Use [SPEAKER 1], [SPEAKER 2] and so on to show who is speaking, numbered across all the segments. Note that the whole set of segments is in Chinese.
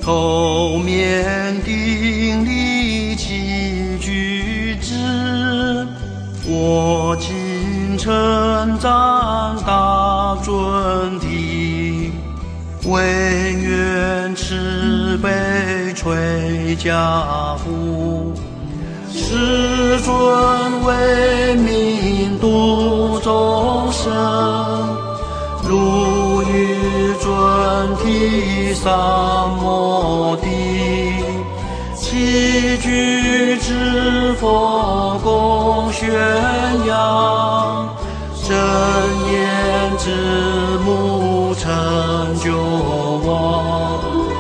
[SPEAKER 1] 头面顶礼起居之，我今承赞大尊体，唯愿慈悲垂家父，世尊为民度众生，如遇尊体三摩地，起居之佛共宣扬，真言之母成就我。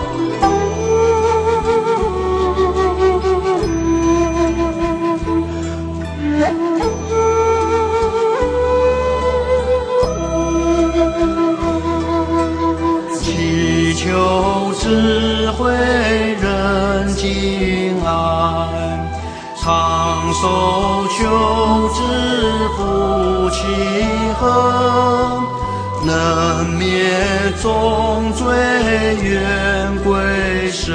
[SPEAKER 1] 祈求智慧人敬爱，长寿求之福气和，能灭众罪愿归生，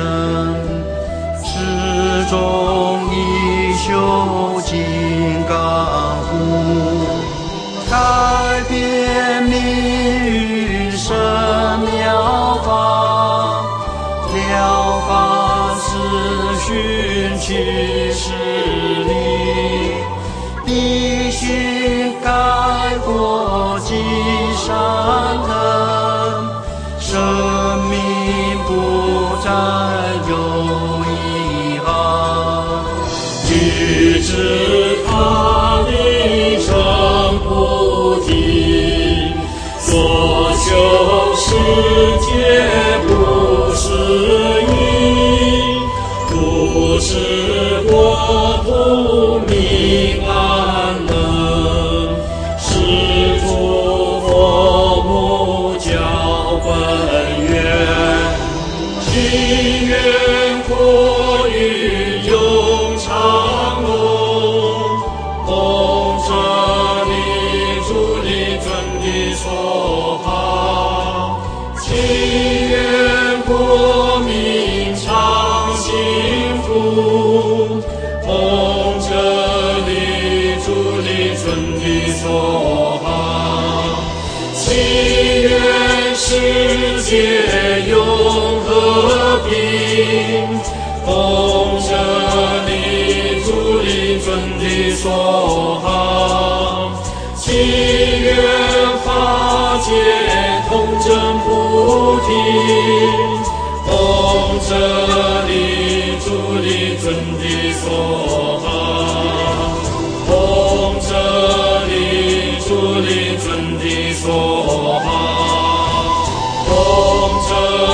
[SPEAKER 1] 始终以修金刚护，改变命运生妙法，了凡四训其实理，必须改过积善根，生命不再有遗憾，
[SPEAKER 2] 欲知他力成菩提，所求世界不是因，不是国土民安乐，是诸佛母教本愿，心愿过于永长隆，弘者力主力尊的所好，祈愿国民常幸福，弘者力主力尊的所好，祈愿世界永和平，弘者力主力尊的所好，祈愿法界同证不停，弘者力主力尊的所好，弘者力主力尊的所好，弘者